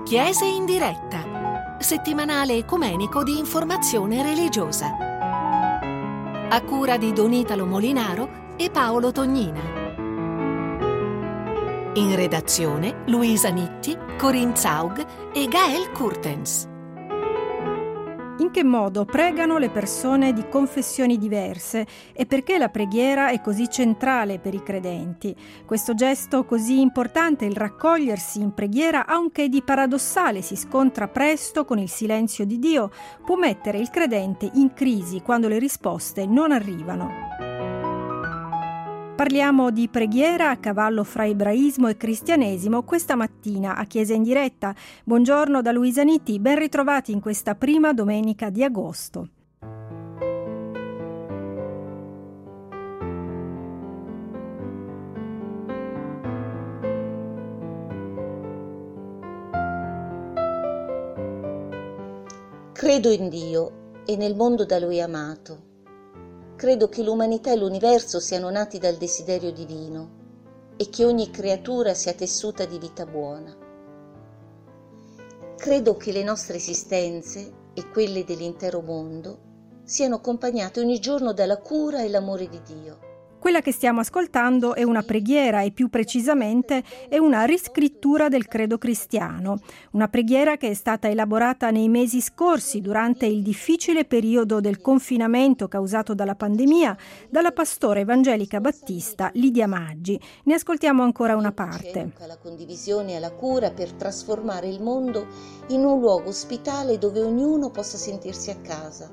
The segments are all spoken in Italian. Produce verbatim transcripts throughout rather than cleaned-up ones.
Chiese in diretta, settimanale ecumenico di informazione religiosa. A cura di Don Italo Molinaro e Paolo Tognina. In redazione Luisa Nitti, Corinne Zaug e Gael Kurtens. In che modo pregano le persone di confessioni diverse e perché la preghiera è così centrale per i credenti? Questo gesto così importante, il raccogliersi in preghiera, ha un che di paradossale, si scontra presto con il silenzio di Dio, può mettere il credente in crisi quando le risposte non arrivano. Parliamo di preghiera a cavallo fra ebraismo e cristianesimo questa mattina a Chiesa in diretta. Buongiorno da Luisa Nitti, ben ritrovati in questa prima domenica di agosto. Credo in Dio e nel mondo da Lui amato. Credo che l'umanità e l'universo siano nati dal desiderio divino e che ogni creatura sia tessuta di vita buona. Credo che le nostre esistenze e quelle dell'intero mondo siano accompagnate ogni giorno dalla cura e l'amore di Dio. Quella che stiamo ascoltando è una preghiera e più precisamente è una riscrittura del credo cristiano. Una preghiera che è stata elaborata nei mesi scorsi durante il difficile periodo del confinamento causato dalla pandemia dalla pastora evangelica battista Lidia Maggi. Ne ascoltiamo ancora una parte. La condivisione e la cura per trasformare il mondo in un luogo ospitale dove ognuno possa sentirsi a casa.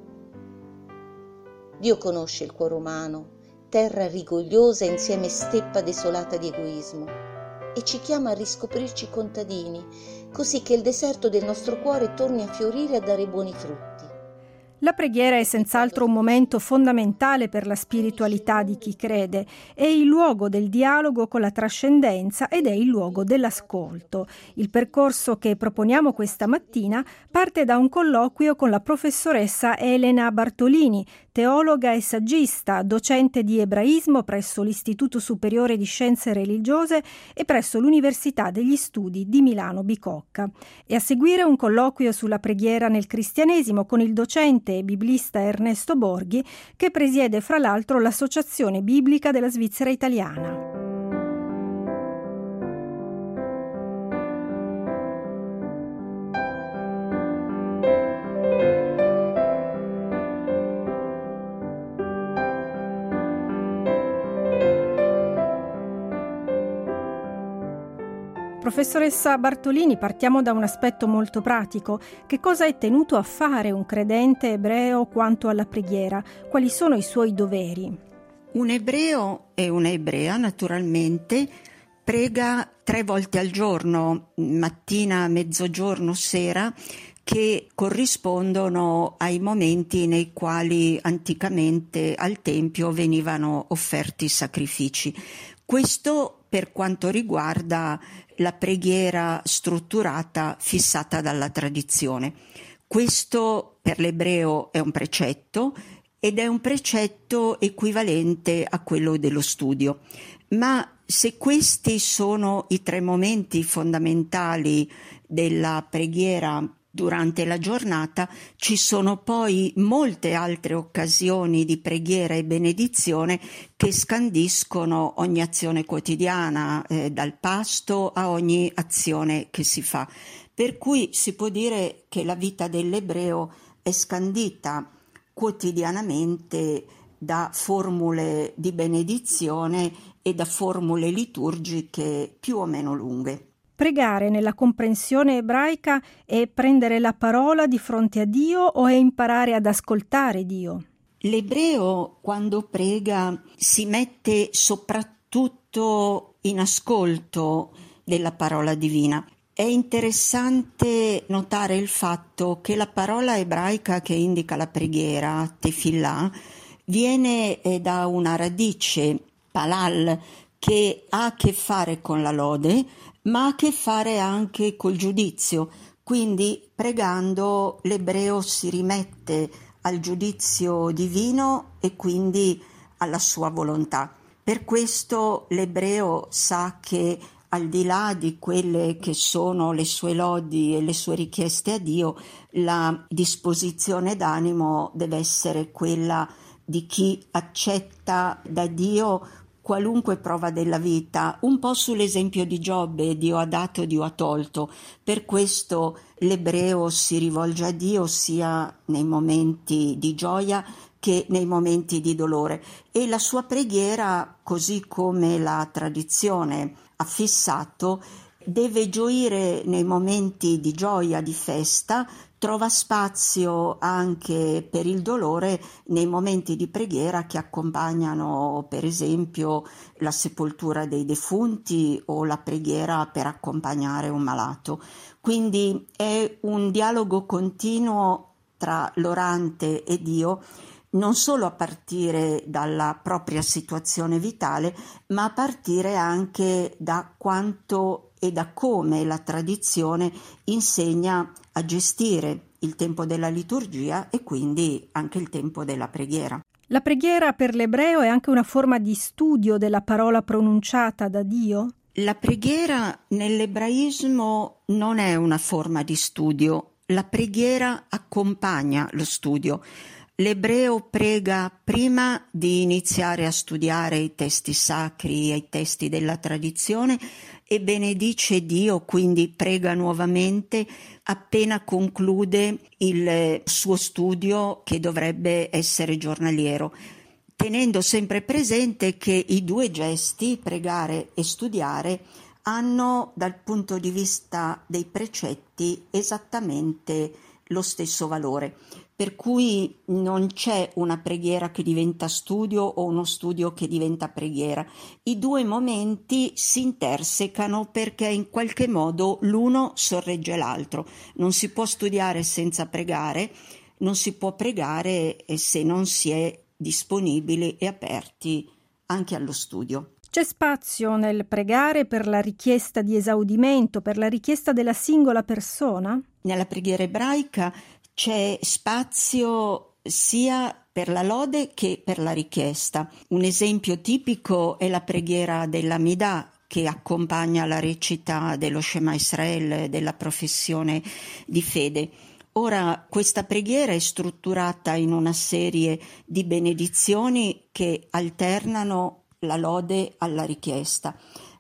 Dio conosce il cuore umano, terra rigogliosa insieme steppa desolata di egoismo, e ci chiama a riscoprirci contadini, così che il deserto del nostro cuore torni a fiorire e a dare buoni frutti. La preghiera è senz'altro un momento fondamentale per la spiritualità di chi crede, è il luogo del dialogo con la trascendenza ed è il luogo dell'ascolto. Il percorso che proponiamo questa mattina parte da un colloquio con la professoressa Elena Bartolini, teologa e saggista, docente di ebraismo presso l'Istituto Superiore di Scienze Religiose e presso l'Università degli Studi di Milano Bicocca. E a seguire un colloquio sulla preghiera nel cristianesimo con il docente e biblista Ernesto Borghi, che presiede fra l'altro l'Associazione Biblica della Svizzera Italiana. Professoressa Bartolini, partiamo da un aspetto molto pratico. Che cosa è tenuto a fare un credente ebreo quanto alla preghiera? Quali sono i suoi doveri? Un ebreo e un'ebrea naturalmente prega tre volte al giorno, mattina, mezzogiorno, sera, che corrispondono ai momenti nei quali anticamente al Tempio venivano offerti sacrifici. Questo per quanto riguarda la preghiera strutturata fissata dalla tradizione. Questo per l'ebreo è un precetto ed è un precetto equivalente a quello dello studio. Ma se questi sono i tre momenti fondamentali della preghiera durante la giornata, ci sono poi molte altre occasioni di preghiera e benedizione che scandiscono ogni azione quotidiana, eh, dal pasto a ogni azione che si fa. Per cui si può dire che la vita dell'ebreo è scandita quotidianamente da formule di benedizione e da formule liturgiche più o meno lunghe. Pregare nella comprensione ebraica è prendere la parola di fronte a Dio o è imparare ad ascoltare Dio? L'ebreo quando prega si mette soprattutto in ascolto della parola divina. È interessante notare il fatto che la parola ebraica che indica la preghiera, tefillah, viene da una radice, palal, che ha a che fare con la lode, ma ha a che fare anche col giudizio. Quindi pregando l'ebreo si rimette al giudizio divino e quindi alla sua volontà. Per questo l'ebreo sa che al di là di quelle che sono le sue lodi e le sue richieste a Dio, la disposizione d'animo deve essere quella di chi accetta da Dio qualunque prova della vita, un po' sull'esempio di Giobbe: Dio ha dato, Dio ha tolto. Per questo l'ebreo si rivolge a Dio sia nei momenti di gioia che nei momenti di dolore, e la sua preghiera, così come la tradizione ha fissato, deve gioire nei momenti di gioia, di festa, trova spazio anche per il dolore nei momenti di preghiera che accompagnano, per esempio, la sepoltura dei defunti o la preghiera per accompagnare un malato. Quindi è un dialogo continuo tra l'orante e Dio, non solo a partire dalla propria situazione vitale, ma a partire anche da quanto e da come la tradizione insegna a gestire il tempo della liturgia e quindi anche il tempo della preghiera. La preghiera per l'ebreo è anche una forma di studio della parola pronunciata da Dio? La preghiera nell'ebraismo non è una forma di studio, la preghiera accompagna lo studio. L'ebreo prega prima di iniziare a studiare i testi sacri e i testi della tradizione e benedice Dio, quindi prega nuovamente appena conclude il suo studio, che dovrebbe essere giornaliero, tenendo sempre presente che i due gesti, pregare e studiare, hanno dal punto di vista dei precetti esattamente lo stesso valore. Per cui non c'è una preghiera che diventa studio o uno studio che diventa preghiera. I due momenti si intersecano perché in qualche modo l'uno sorregge l'altro. Non si può studiare senza pregare, non si può pregare se non si è disponibili e aperti anche allo studio. C'è spazio nel pregare per la richiesta di esaudimento, per la richiesta della singola persona? Nella preghiera ebraica c'è spazio sia per la lode che per la richiesta. Un esempio tipico è la preghiera dell'Amidà, che accompagna la recita dello Shema Israel, della professione di fede. Ora, questa preghiera è strutturata in una serie di benedizioni che alternano la lode alla richiesta,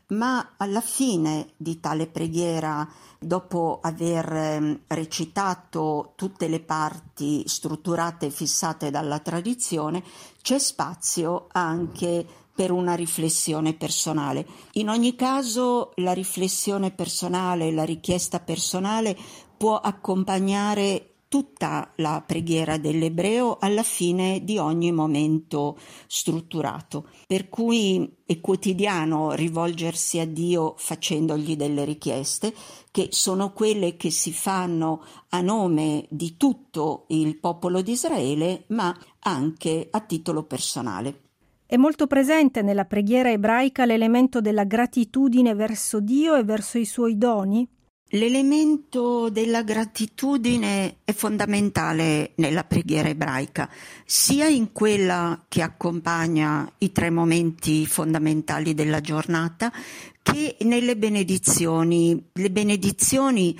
ma alla fine di tale preghiera, dopo aver recitato tutte le parti strutturate e fissate dalla tradizione, c'è spazio anche per una riflessione personale. In ogni caso, la riflessione personale, la richiesta personale può accompagnare tutta la preghiera dell'ebreo alla fine di ogni momento strutturato, per cui è quotidiano rivolgersi a Dio facendogli delle richieste, che sono quelle che si fanno a nome di tutto il popolo di Israele, ma anche a titolo personale. È molto presente nella preghiera ebraica l'elemento della gratitudine verso Dio e verso i suoi doni? L'elemento della gratitudine è fondamentale nella preghiera ebraica, sia in quella che accompagna i tre momenti fondamentali della giornata, che nelle benedizioni. Le benedizioni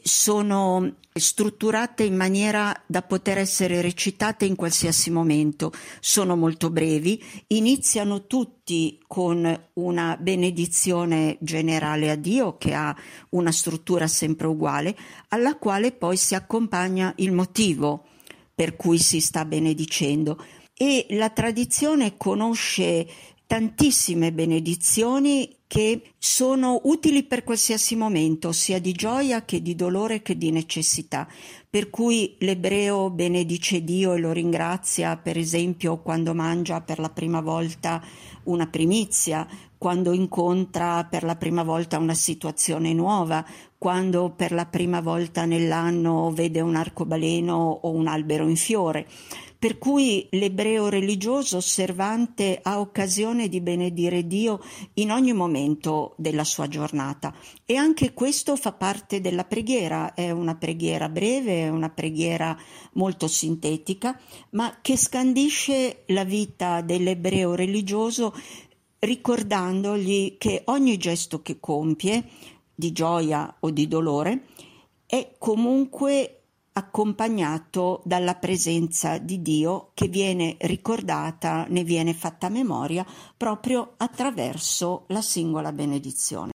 sono strutturate in maniera da poter essere recitate in qualsiasi momento, sono molto brevi, iniziano tutti con una benedizione generale a Dio che ha una struttura sempre uguale, alla quale poi si accompagna il motivo per cui si sta benedicendo, e la tradizione conosce tantissime benedizioni che sono utili per qualsiasi momento, sia di gioia che di dolore che di necessità. Per cui l'ebreo benedice Dio e lo ringrazia, per esempio, quando mangia per la prima volta una primizia, quando incontra per la prima volta una situazione nuova, quando per la prima volta nell'anno vede un arcobaleno o un albero in fiore. Per cui l'ebreo religioso osservante ha occasione di benedire Dio in ogni momento della sua giornata, e anche questo fa parte della preghiera. È una preghiera breve, è una preghiera molto sintetica, ma che scandisce la vita dell'ebreo religioso ricordandogli che ogni gesto che compie, di gioia o di dolore, è comunque accompagnato dalla presenza di Dio che viene ricordata, ne viene fatta memoria proprio attraverso la singola benedizione.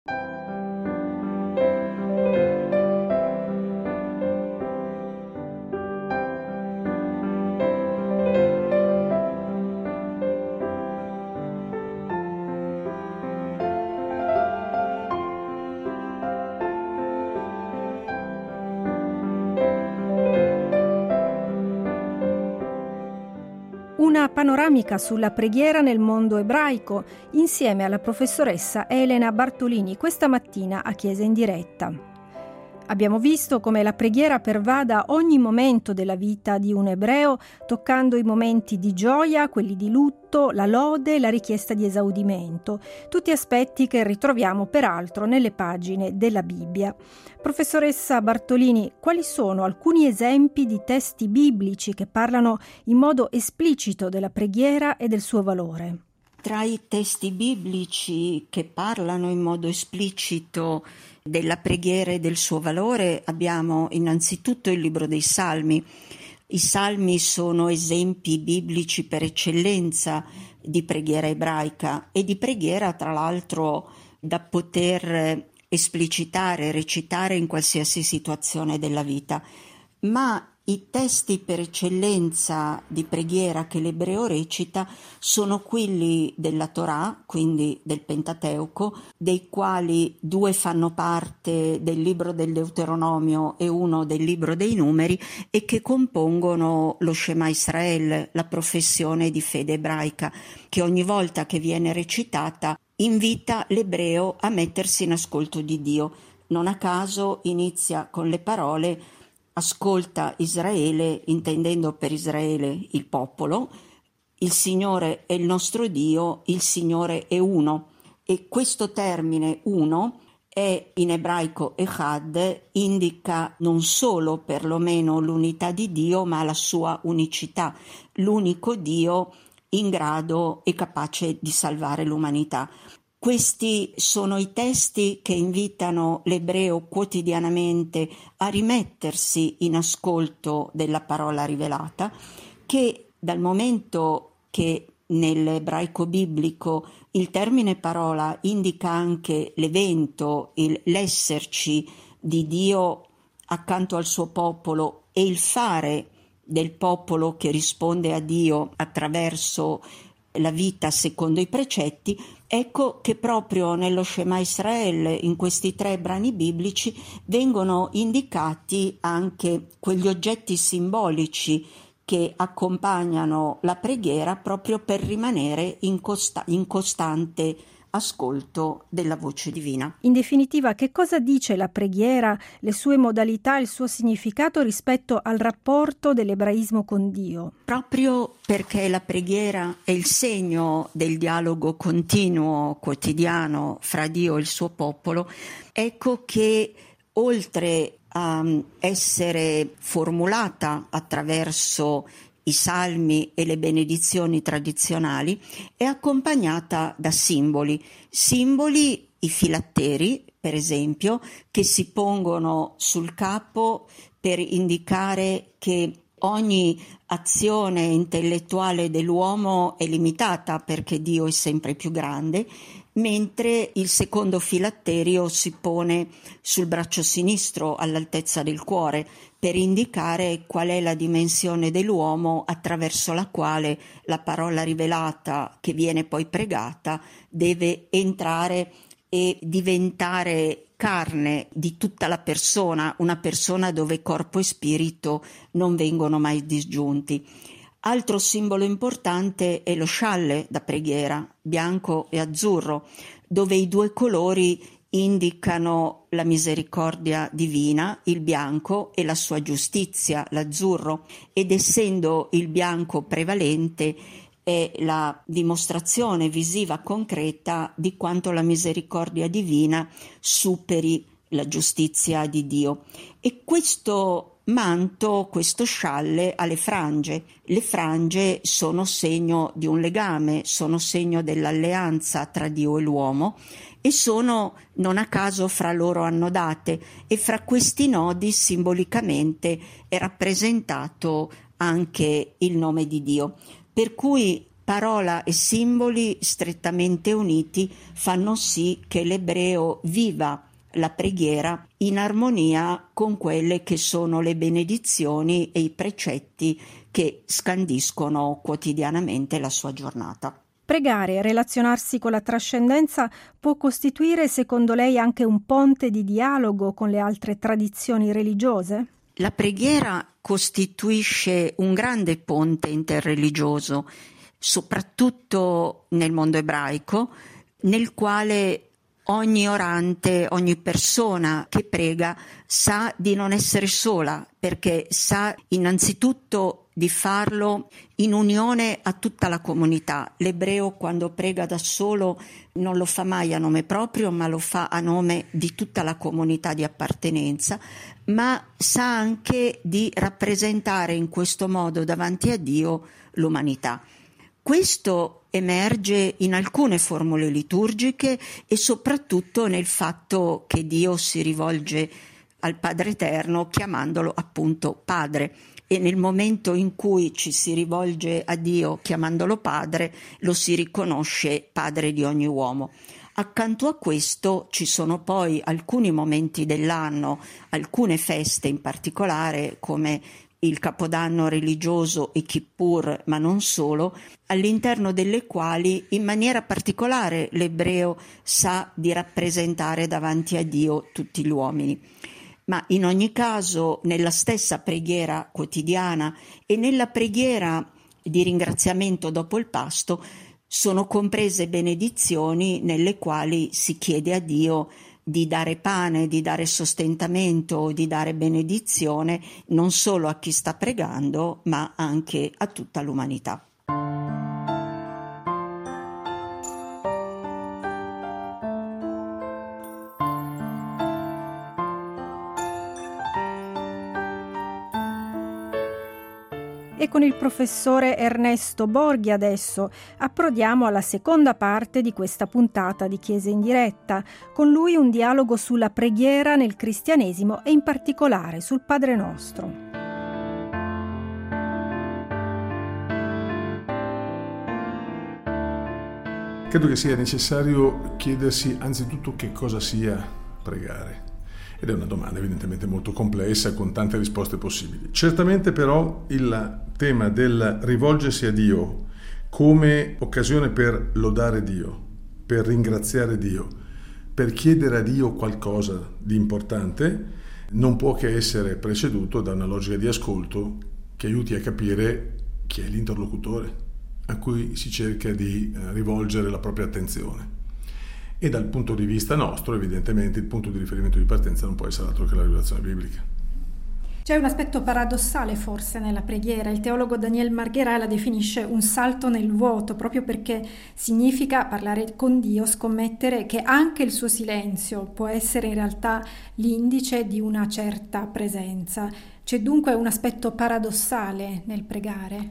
Una panoramica sulla preghiera nel mondo ebraico insieme alla professoressa Elena Bartolini questa mattina a Chiesa in diretta. Abbiamo visto come la preghiera pervada ogni momento della vita di un ebreo, toccando i momenti di gioia, quelli di lutto, la lode, la richiesta di esaudimento, tutti aspetti che ritroviamo peraltro nelle pagine della Bibbia. Professoressa Bartolini, quali sono alcuni esempi di testi biblici che parlano in modo esplicito della preghiera e del suo valore? Tra i testi biblici che parlano in modo esplicito della preghiera e del suo valore abbiamo innanzitutto il libro dei Salmi. I Salmi sono esempi biblici per eccellenza di preghiera ebraica e di preghiera tra l'altro da poter esplicitare, recitare in qualsiasi situazione della vita. Ma i testi per eccellenza di preghiera che l'ebreo recita sono quelli della Torah, quindi del Pentateuco, dei quali due fanno parte del libro del Deuteronomio e uno del libro dei Numeri e che compongono lo Shema Israel, la professione di fede ebraica, che ogni volta che viene recitata invita l'ebreo a mettersi in ascolto di Dio. Non a caso inizia con le parole «Ascolta Israele», intendendo per Israele il popolo, «Il Signore è il nostro Dio, il Signore è uno». E questo termine uno è in ebraico echad, indica non solo perlomeno l'unità di Dio, ma la sua unicità, l'unico Dio in grado e capace di salvare l'umanità. Questi sono i testi che invitano l'ebreo quotidianamente a rimettersi in ascolto della parola rivelata, che dal momento che nell'ebraico biblico il termine parola indica anche l'evento, il, l'esserci di Dio accanto al suo popolo e il fare del popolo che risponde a Dio attraverso la vita secondo i precetti, ecco che proprio nello Shema Israel, in questi tre brani biblici, vengono indicati anche quegli oggetti simbolici che accompagnano la preghiera proprio per rimanere in, costa- in costante ascolto della voce divina. In definitiva, che cosa dice la preghiera, le sue modalità, il suo significato rispetto al rapporto dell'ebraismo con Dio? Proprio perché la preghiera è il segno del dialogo continuo, quotidiano fra Dio e il suo popolo, ecco che oltre a essere formulata attraverso i salmi e le benedizioni tradizionali, è accompagnata da simboli. Simboli, i filatteri, per esempio, che si pongono sul capo per indicare che ogni azione intellettuale dell'uomo è limitata perché Dio è sempre più grande, mentre il secondo filatterio si pone sul braccio sinistro all'altezza del cuore per indicare qual è la dimensione dell'uomo attraverso la quale la parola rivelata, che viene poi pregata, deve entrare e diventare carne di tutta la persona, una persona dove corpo e spirito non vengono mai disgiunti. Altro simbolo importante è lo scialle da preghiera, bianco e azzurro, dove i due colori indicano la misericordia divina, il bianco, e la sua giustizia, l'azzurro, ed essendo il bianco prevalente è la dimostrazione visiva concreta di quanto la misericordia divina superi la giustizia di Dio. E questo manto, questo scialle, ha le frange. Le frange sono segno di un legame, sono segno dell'alleanza tra Dio e l'uomo e sono non a caso fra loro annodate, e fra questi nodi simbolicamente è rappresentato anche il nome di Dio. Per cui parola e simboli strettamente uniti fanno sì che l'ebreo viva la preghiera in armonia con quelle che sono le benedizioni e i precetti che scandiscono quotidianamente la sua giornata. Pregare e relazionarsi con la trascendenza può costituire, secondo lei, anche un ponte di dialogo con le altre tradizioni religiose? La preghiera costituisce un grande ponte interreligioso, soprattutto nel mondo ebraico, nel quale ogni orante, ogni persona che prega sa di non essere sola, perché sa innanzitutto di farlo in unione a tutta la comunità. L'ebreo, quando prega da solo, non lo fa mai a nome proprio, ma lo fa a nome di tutta la comunità di appartenenza, ma sa anche di rappresentare in questo modo davanti a Dio l'umanità. Questo emerge in alcune formule liturgiche e soprattutto nel fatto che Dio si rivolge al Padre Eterno chiamandolo appunto Padre, e nel momento in cui ci si rivolge a Dio chiamandolo Padre, lo si riconosce Padre di ogni uomo. Accanto a questo ci sono poi alcuni momenti dell'anno, alcune feste in particolare, come il Capodanno religioso e Kippur, ma non solo, all'interno delle quali in maniera particolare l'ebreo sa di rappresentare davanti a Dio tutti gli uomini. Ma in ogni caso, nella stessa preghiera quotidiana e nella preghiera di ringraziamento dopo il pasto sono comprese benedizioni nelle quali si chiede a Dio di dare pane, di dare sostentamento, di dare benedizione non solo a chi sta pregando, ma anche a tutta l'umanità. E con il professore Ernesto Borghi adesso approdiamo alla seconda parte di questa puntata di Chiesa in diretta. Con lui un dialogo sulla preghiera nel cristianesimo e in particolare sul Padre Nostro. Credo che sia necessario chiedersi anzitutto che cosa sia pregare. Ed è una domanda evidentemente molto complessa con tante risposte possibili. Certamente però il tema del rivolgersi a Dio come occasione per lodare Dio, per ringraziare Dio, per chiedere a Dio qualcosa di importante, non può che essere preceduto da una logica di ascolto che aiuti a capire chi è l'interlocutore a cui si cerca di rivolgere la propria attenzione. E dal punto di vista nostro, evidentemente, il punto di riferimento di partenza non può essere altro che la rivelazione biblica. C'è un aspetto paradossale forse nella preghiera. Il teologo Daniel Marghera la definisce un salto nel vuoto, proprio perché significa parlare con Dio, scommettere che anche il suo silenzio può essere in realtà l'indice di una certa presenza. C'è dunque un aspetto paradossale nel pregare.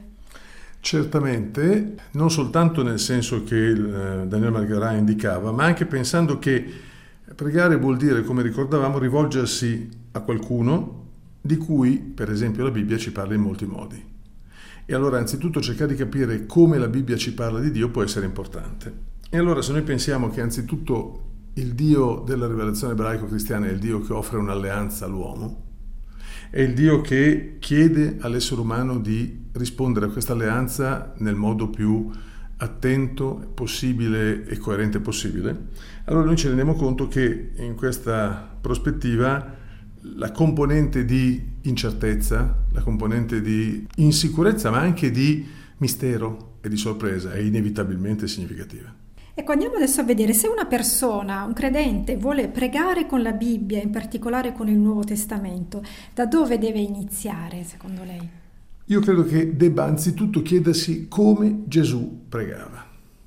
Certamente, non soltanto nel senso che eh, Daniel Marghera indicava, ma anche pensando che pregare vuol dire, come ricordavamo, rivolgersi a qualcuno di cui, per esempio, la Bibbia ci parla in molti modi. E allora, anzitutto, cercare di capire come la Bibbia ci parla di Dio può essere importante. E allora, se noi pensiamo che anzitutto il Dio della rivelazione ebraico-cristiana è il Dio che offre un'alleanza all'uomo, è il Dio che chiede all'essere umano di rispondere a questa alleanza nel modo più attento possibile e coerente possibile, allora noi ci rendiamo conto che in questa prospettiva la componente di incertezza, la componente di insicurezza, ma anche di mistero e di sorpresa è inevitabilmente significativa. Ecco, andiamo adesso a vedere se una persona, un credente, vuole pregare con la Bibbia, in particolare con il Nuovo Testamento, da dove deve iniziare, secondo lei? Io credo che debba anzitutto chiedersi come Gesù pregava.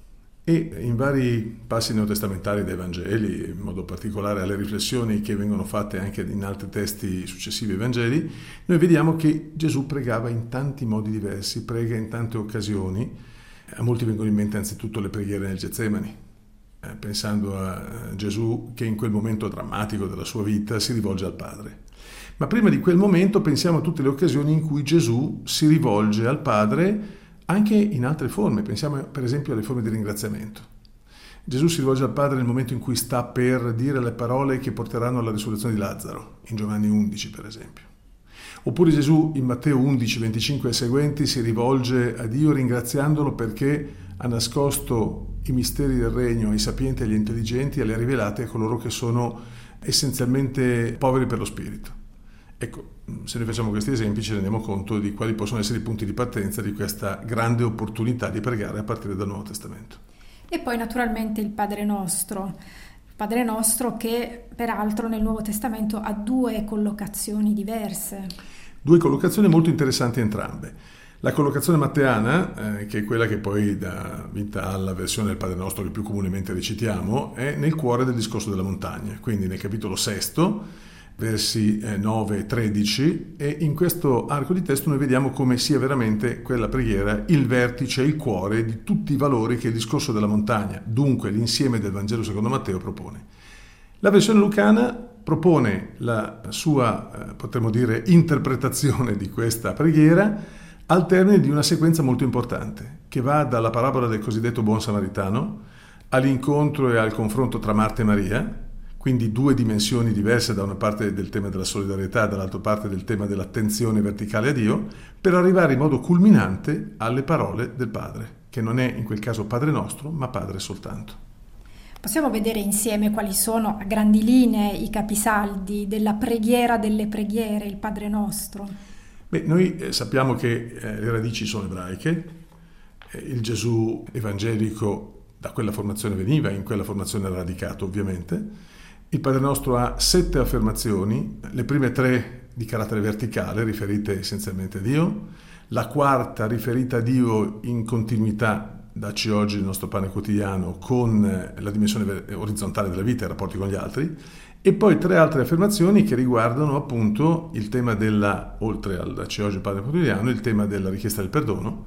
E in vari passi neotestamentari dei Vangeli, in modo particolare alle riflessioni che vengono fatte anche in altri testi successivi ai Vangeli, noi vediamo che Gesù pregava in tanti modi diversi, prega in tante occasioni. A molti vengono in mente anzitutto le preghiere nel Getsemani, eh, pensando a Gesù che in quel momento drammatico della sua vita si rivolge al Padre. Ma prima di quel momento pensiamo a tutte le occasioni in cui Gesù si rivolge al Padre anche in altre forme. Pensiamo per esempio alle forme di ringraziamento. Gesù si rivolge al Padre nel momento in cui sta per dire le parole che porteranno alla risurrezione di Lazzaro, in Giovanni undici per esempio. Oppure Gesù in Matteo undici, venticinque e seguenti si rivolge a Dio ringraziandolo perché ha nascosto i misteri del regno ai sapienti e agli intelligenti e li ha rivelati a coloro che sono essenzialmente poveri per lo spirito. Ecco, se noi facciamo questi esempi ci rendiamo conto di quali possono essere i punti di partenza di questa grande opportunità di pregare a partire dal Nuovo Testamento. E poi naturalmente il Padre Nostro, il Padre Nostro che peraltro nel Nuovo Testamento ha due collocazioni diverse. Due collocazioni molto interessanti entrambe. La collocazione matteana, eh, che è quella che poi dà vita alla versione del Padre Nostro che più comunemente recitiamo, è nel cuore del discorso della montagna, quindi nel capitolo sesto, versi nove e tredici, e in questo arco di testo noi vediamo come sia veramente quella preghiera il vertice, il cuore di tutti i valori che il discorso della montagna, dunque l'insieme del Vangelo secondo Matteo, propone. La versione lucana propone la sua, potremmo dire, interpretazione di questa preghiera al termine di una sequenza molto importante, che va dalla parabola del cosiddetto buon samaritano all'incontro e al confronto tra Marta e Maria, quindi due dimensioni diverse, da una parte del tema della solidarietà, dall'altra parte del tema dell'attenzione verticale a Dio, per arrivare in modo culminante alle parole del Padre, che non è in quel caso Padre Nostro, ma Padre soltanto. Possiamo vedere insieme quali sono a grandi linee i capisaldi della preghiera delle preghiere, il Padre Nostro? Beh, noi eh, sappiamo che eh, le radici sono ebraiche, eh, il Gesù evangelico da quella formazione veniva, in quella formazione era radicato ovviamente. Il Padre Nostro ha sette affermazioni, le prime tre di carattere verticale, riferite essenzialmente a Dio, la quarta riferita a Dio in continuità, dacci oggi il nostro pane quotidiano, con la dimensione orizzontale della vita e i rapporti con gli altri, e poi tre altre affermazioni che riguardano appunto il tema della, oltre al dacci oggi il pane quotidiano, il tema della richiesta del perdono,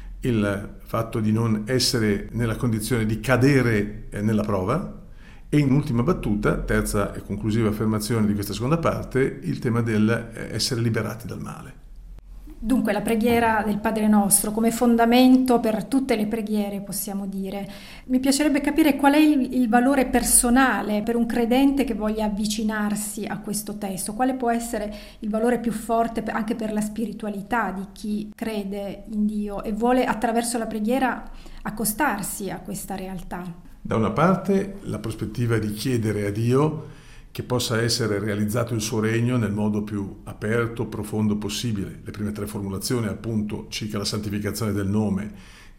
il fatto di non essere nella condizione di cadere nella prova, e in ultima battuta, terza e conclusiva affermazione di questa seconda parte, il tema del essere liberati dal male. Dunque la preghiera del Padre Nostro come fondamento per tutte le preghiere, possiamo dire. Mi piacerebbe capire qual è il, il valore personale per un credente che voglia avvicinarsi a questo testo, quale può essere il valore più forte anche per la spiritualità di chi crede in Dio e vuole attraverso la preghiera accostarsi a questa realtà. Da una parte la prospettiva di chiedere a Dio che possa essere realizzato il suo regno nel modo più aperto, profondo possibile. Le prime tre formulazioni appunto circa la santificazione del nome,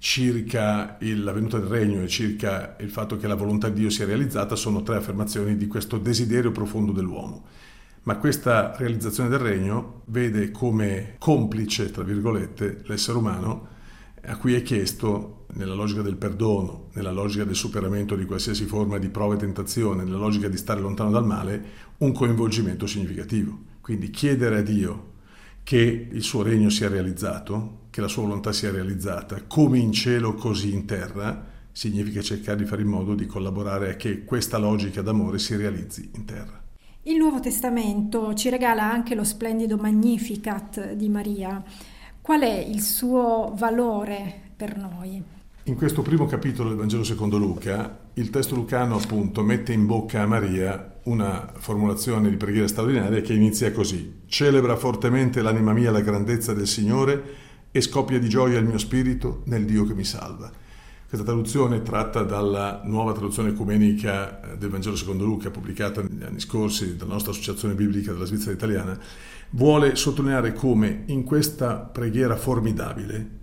circa il, la venuta del regno e circa il fatto che la volontà di Dio sia realizzata sono tre affermazioni di questo desiderio profondo dell'uomo. Ma questa realizzazione del regno vede come complice, tra virgolette, l'essere umano a cui è chiesto, nella logica del perdono, nella logica del superamento di qualsiasi forma di prova e tentazione, nella logica di stare lontano dal male, un coinvolgimento significativo. Quindi chiedere a Dio che il suo regno sia realizzato, che la sua volontà sia realizzata, come in cielo così in terra, significa cercare di fare in modo di collaborare a che questa logica d'amore si realizzi in terra. Il Nuovo Testamento ci regala anche lo splendido Magnificat di Maria. Qual è il suo valore per noi? In questo primo capitolo del Vangelo secondo Luca, il testo lucano appunto mette in bocca a Maria una formulazione di preghiera straordinaria che inizia così: celebra fortemente l'anima mia la grandezza del Signore e scoppia di gioia il mio spirito nel Dio che mi salva. Questa traduzione, tratta dalla nuova traduzione ecumenica del Vangelo secondo Luca, pubblicata negli anni scorsi dalla nostra associazione biblica della Svizzera italiana, vuole sottolineare come in questa preghiera formidabile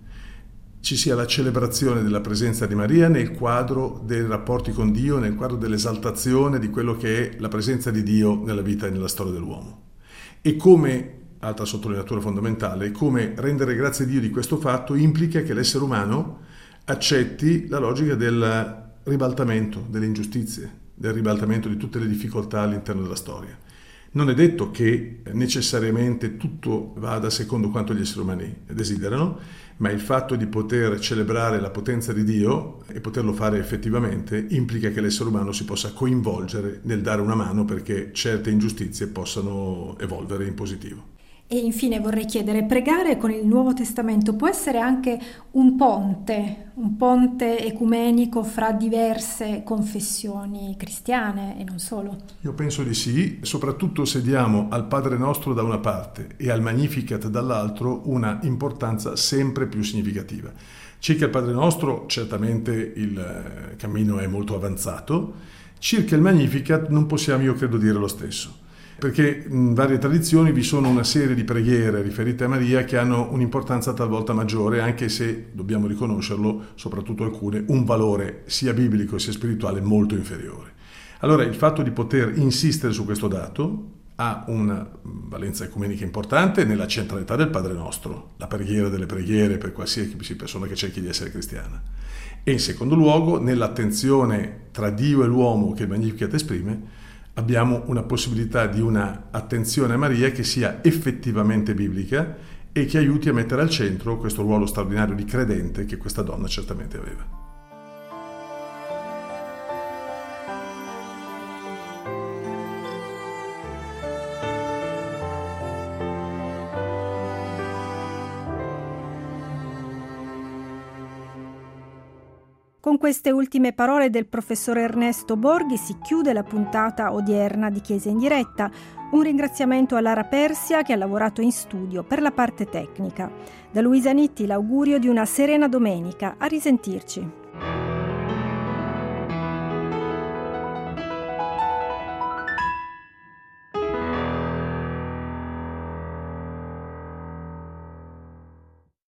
ci sia la celebrazione della presenza di Maria nel quadro dei rapporti con Dio, nel quadro dell'esaltazione di quello che è la presenza di Dio nella vita e nella storia dell'uomo. E come, altra sottolineatura fondamentale, come rendere grazie a Dio di questo fatto implica che l'essere umano accetti la logica del ribaltamento delle ingiustizie, del ribaltamento di tutte le difficoltà all'interno della storia. Non è detto che necessariamente tutto vada secondo quanto gli esseri umani desiderano, ma il fatto di poter celebrare la potenza di Dio e poterlo fare effettivamente implica che l'essere umano si possa coinvolgere nel dare una mano perché certe ingiustizie possano evolvere in positivo. E infine vorrei chiedere, pregare con il Nuovo Testamento può essere anche un ponte, un ponte ecumenico fra diverse confessioni cristiane e non solo? Io penso di sì, soprattutto se diamo al Padre Nostro da una parte e al Magnificat dall'altro una importanza sempre più significativa. Circa il Padre Nostro certamente il cammino è molto avanzato, circa il Magnificat non possiamo, io credo, dire lo stesso. Perché in varie tradizioni vi sono una serie di preghiere riferite a Maria che hanno un'importanza talvolta maggiore, anche se, dobbiamo riconoscerlo, soprattutto alcune, un valore sia biblico sia spirituale molto inferiore. Allora il fatto di poter insistere su questo dato ha una valenza ecumenica importante nella centralità del Padre Nostro, la preghiera delle preghiere per qualsiasi persona che cerchi di essere cristiana. E in secondo luogo, nell'attenzione tra Dio e l'uomo che il Magnificat esprime, abbiamo una possibilità di una attenzione a Maria che sia effettivamente biblica e che aiuti a mettere al centro questo ruolo straordinario di credente che questa donna certamente aveva. Con queste ultime parole del professor Ernesto Borghi si chiude la puntata odierna di Chiesa in diretta. Un ringraziamento a Lara Persia che ha lavorato in studio per la parte tecnica. Da Luisa Nitti l'augurio di una serena domenica. A risentirci.